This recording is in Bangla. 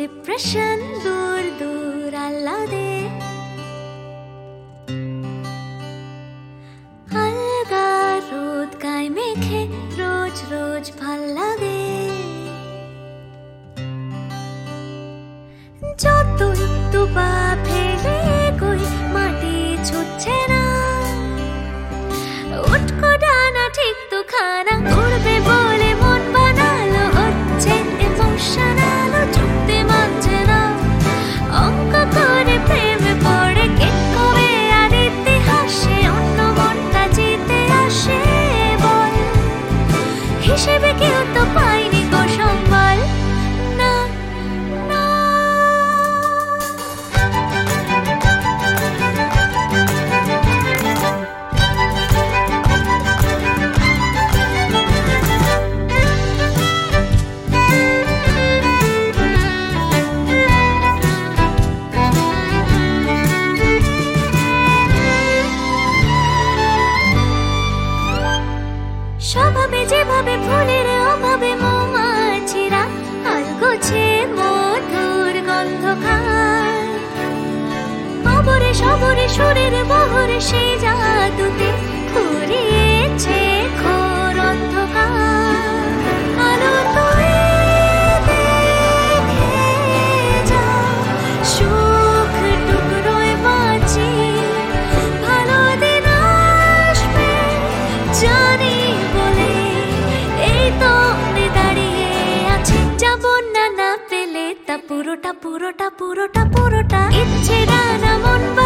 ডিপ্রেশন দূর দূর আহ্লাদে আলগা রোদ গায়ে মেখে রোজ রোজ ভাল লাগে। যতই দুবা ফেলে কই মাটি ছুটছে না, উঠকো ডানা ঠিক তো খানা উড়বে বলে মন বানালো, হচ্ছে ইমোশনাল চুপতে মানছে না। অঙ্ক করে প্রেমে পড়ে কে কবে আর ইতিহাসে অন্য মনটা জিতে আসে বল, হিসেবে কেউ তো পায়নি গো সম্বল। না না স্বভাবে যেভাবে ফুলের অভাবে মৌমাছিরা আলগোছে মধুর গন্ধ খায়, অবরে সবরে সুরের বহরে সেই জাদুতে ফুরিয়েছে ঘোর অন্ধকার। আলো তুই দেখে যা, সুখ টুকরোয় বাঁচি, ভালো দিন আসবে জানি বলে এই তো আমি দাঁড়িয়ে আছি। যাব না না পেলে তা পুরোটা পুরোটা পুরোটা পুরোটা ইচ্ছে ডানা মন